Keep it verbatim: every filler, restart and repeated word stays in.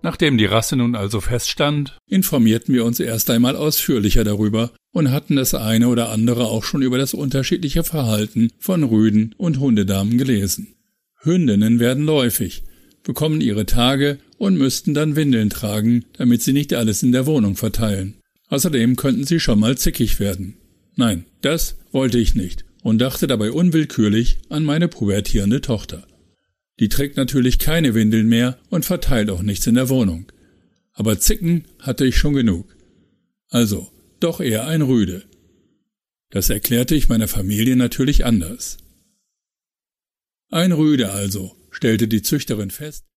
Nachdem die Rasse nun also feststand, informierten wir uns erst einmal ausführlicher darüber und hatten das eine oder andere auch schon über das unterschiedliche Verhalten von Rüden und Hundedamen gelesen. Hündinnen werden läufig, bekommen ihre Tage und müssten dann Windeln tragen, damit sie nicht alles in der Wohnung verteilen. Außerdem könnten sie schon mal zickig werden. Nein, das wollte ich nicht und dachte dabei unwillkürlich an meine pubertierende Tochter. Die trägt natürlich keine Windeln mehr und verteilt auch nichts in der Wohnung. Aber Zicken hatte ich schon genug. Also, doch eher ein Rüde. Das erklärte ich meiner Familie natürlich anders. Ein Rüde also, stellte die Züchterin fest,